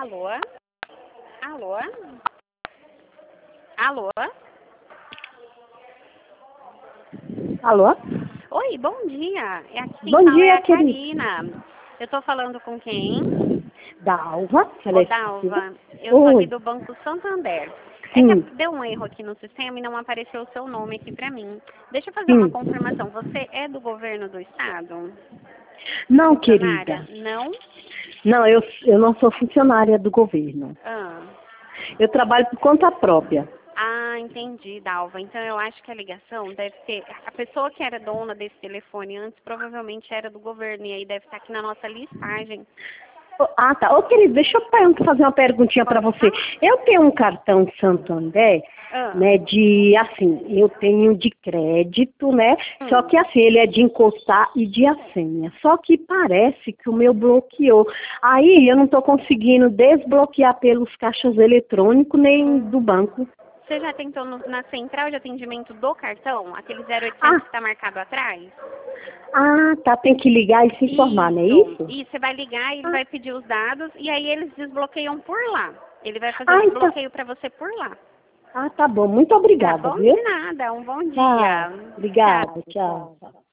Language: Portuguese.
Alô? Alô? Alô? Alô? Oi, bom dia. Quem Bom fala é dia, a querida. Karina. Eu tô falando com quem? Dalva. Ô, Celestina. Dalva, eu sou aqui Oi. do Banco Santander. É que Sim, deu um erro aqui no sistema e não apareceu o seu nome aqui pra mim. Deixa eu fazer uma sim. confirmação. Você é do governo do estado? Não, Funcionária? querida. Não? Não, eu não sou funcionária do governo. Ah. Eu trabalho por conta própria. Ah, entendi, Dalva. Então eu acho que a ligação deve ter. A pessoa que era dona desse telefone antes provavelmente era do governo e aí deve estar aqui na nossa listagem. Ah, tá. Ô, querido, deixa eu fazer uma perguntinha para Pode você. falar? Eu tenho um cartão Santander, Ah. né, eu tenho de crédito, né, só Hum. que assim, ele é de encostar e de a senha. Só que parece que o meu bloqueou. Aí eu não estou conseguindo desbloquear pelos caixas eletrônicos nem do banco. Você já tentou na central de atendimento do cartão? Aquele 0800 Ah, que está marcado atrás? tá, tem que ligar e se informar, não é Isso. isso? E você vai ligar, ele Ah, vai pedir os dados e aí eles desbloqueiam por lá. Ele vai fazer o então. desbloqueio para você por lá. Ah, tá bom. Muito Tá obrigada, bom? viu? De nada. Um bom dia. Tchau. Tchau. Obrigada. Tchau.